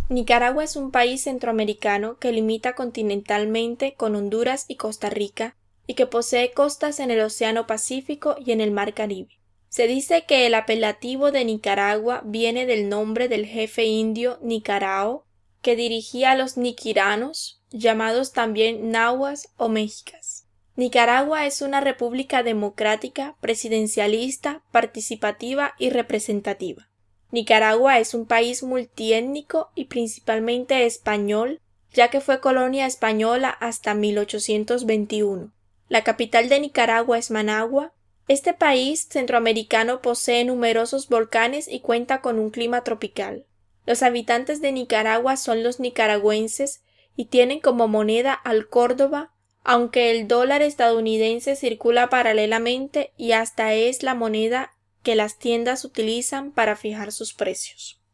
Nicaragua es un país centroamericano que limita continentalmente con Honduras y Costa Rica y que posee costas en el Océano Pacífico y en el Mar Caribe. Se dice que el apelativo de Nicaragua viene del nombre del jefe indio Nicarao, que dirigía a los niquiranos, llamados también nahuas o mexicas. Nicaragua es una república democrática, presidencialista, participativa y representativa. Nicaragua es un país multiétnico y principalmente español, ya que fue colonia española hasta 1821. La capital de Nicaragua es Managua. Este país centroamericano posee numerosos volcanes y cuenta con un clima tropical. Los habitantes de Nicaragua son los nicaragüenses y tienen como moneda al córdoba, aunque el dólar estadounidense circula paralelamente y hasta es la moneda que las tiendas utilizan para fijar sus precios.